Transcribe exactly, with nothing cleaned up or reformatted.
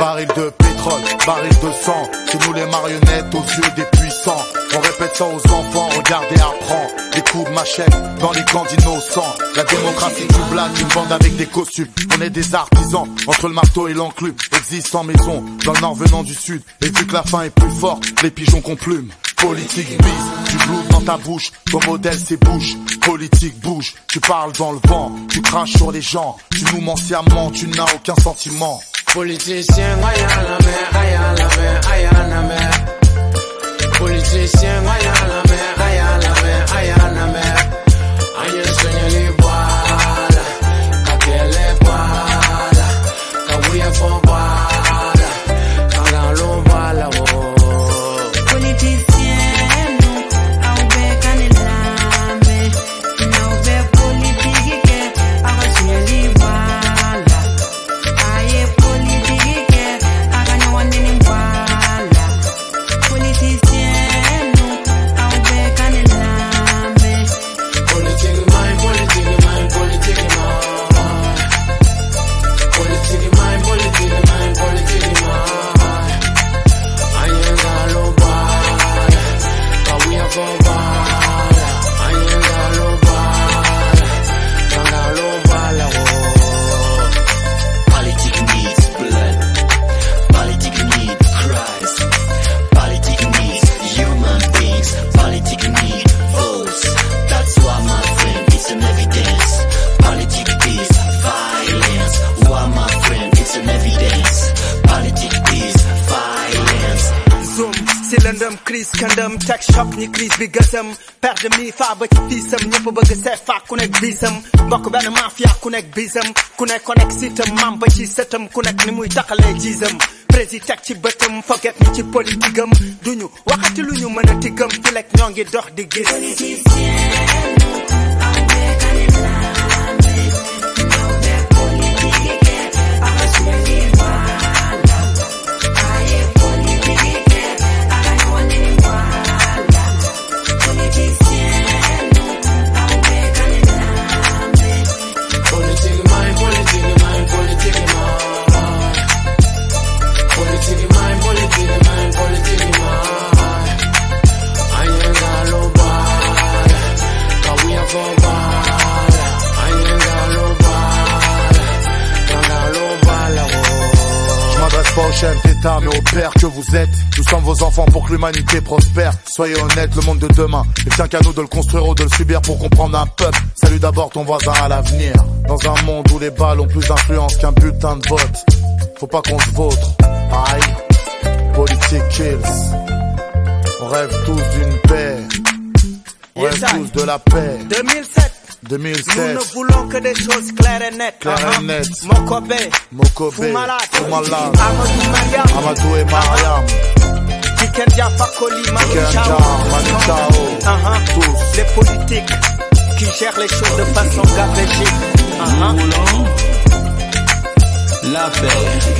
Baril de pétrole, baril de sang, c'est nous les marionnettes aux yeux des puissants. On répète ça aux enfants, regardez, apprends. Des coups de machette dans les camps d'innocents. La démocratie du black, une bande avec des costumes. On est des artisans, entre le marteau et l'enclume. Existe en maison, dans le nord venant du sud. Et vu que la faim est plus forte, les pigeons qu'on plume. Politique bise, du blues dans ta bouche. Ton modèle c'est bouche, politique bouge. Tu parles dans le vent, tu craches sur les gens. Tu nous mens sciemment, tu n'as aucun sentiment. Politicien, aïe à la mer, aïe à la mer, aïe à la mer. Politicien, aïe à la mer, aïe à la mer, aïe à la mer. Aïe, soigne les voiles, quand elle est voiles, quand oui, elle faut voiles, quand dans l'eau voile, oh. Politicien, nous, au bec en élamé, nous bec politique, à soigne les voiles. Aïe, politique, à gagner one in voiles. Politicien. Crise kandam tech shop ni crise bi gasam père de mi fa ba ci fisam ñepp bëgg sefa ku nek bisam mbokk ben mafia ku nek bisam ku nek connect sitam mam ba ci setam ku nek ni muy taxalé jisam président ci bëtam forget ni ci politigam duñu waxati luñu mëna tigam fi lek ñongi dox di gis Pas au chef d'État mais au père que vous êtes. Nous sommes vos enfants pour que l'humanité prospère. Soyez honnêtes, le monde de demain il tient qu'à nous de le construire ou de le subir pour comprendre un peuple. Salue d'abord ton voisin à l'avenir. Dans un monde où les balles ont plus d'influence qu'un bulletin de vote, faut pas qu'on se vautre. Aïe, politique kills. On rêve tous d'une paix. On rêve tous de la paix. deux mille sept deux mille sept. Nous ne voulons que des choses claires et nettes. Claires uh-huh. et nettes. Mokobe, Mokobe, Foumalade, Foumalade, Amadou Mariam, Amadou et Mariam, Tikenja Fakoli, Manu Tikenja, Chao, Manu Chao, uh-huh. tous. Les politiques qui gèrent les choses de façon gavégée. Uh-huh. Nous voulons la paix.